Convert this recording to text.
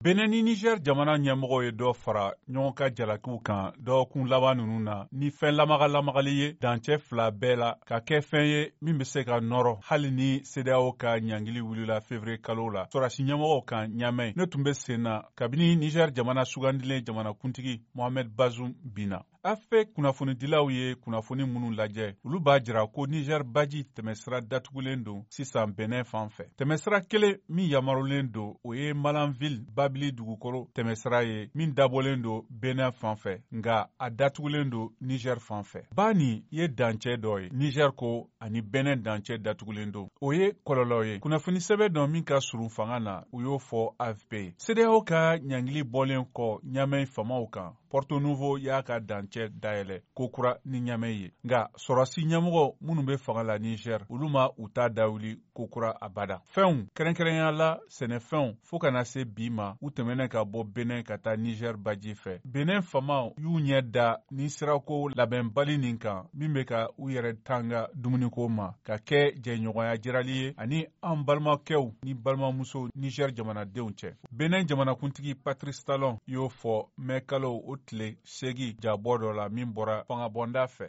Benin ni Niger jamana ɲɛmɔgɔ ye dɔ fara ɲɔgɔn ka jalakiw kan dɔgɔkun laban ninnu na ni fɛn lamagali ye dancɛ fila bɛɛ la ka kɛ fɛn ye min bɛ se ka nɔrɔ hali ni CEDEAO ka ɲangili wulila février kalo la sɔrasi ɲɛmɔgɔw kan Ɲamɛ ne tun bɛ sen na kabini Niger jamana sugandilen jamanakuntigi Mohamed Bazoum binna. AFP kunnafonidilaw ye kunnafoni minnu lajɛ olu b'a jira ko Niger baji tɛmɛsira datugulen don sisan Benin fan fɛ. Tɛmɛsira kelen min yamarulen don o ye Malanville Babili dugukolo tɛmɛsira ye min dabɔlen don Benin fan fɛ nka a datugulen don Niger fan fɛ. Ba nin ye dancɛ dɔ ye Niger ko ani Benin dancɛ datugulen don. O ye kɔlɔlɔ ye. Kunnafoni sɛbɛn dɔ min ka surun fanga na u y'o fɔ AFP ye. CEDEAO ka ɲangili bɔlen kɔ Ɲamɛ famaw kan. Porto Nouveau y'a ka dancɛ dayɛlɛ kokura ni Ɲamɛ ye nka sɔrɔsi ɲɛmɔgɔ minnu bɛ fanga la Niger olu ma u ta dawuli kokura abada. Fɛnw kɛrɛnkɛrɛnya la sɛnɛfɛnw fo ka na se bi ma u tɛmɛnen ka bɔ Benin ka taa Niger baji fɛ. Benin famaw y'u ɲɛ da ni sirako labɛnbali nin kan min bɛ ka u yɛrɛ tanga dumuniko ma ka kɛ jɛɲɔgɔnya jirali ye ani an balimakɛw ni balimamuso Niger jamanadenw cɛ. Benin jamanakuntigi Patrice Talon y'o fɔ mɛ kalo o tile 8 jabɔ dɔ la min bɔra fangabɔnda fɛ.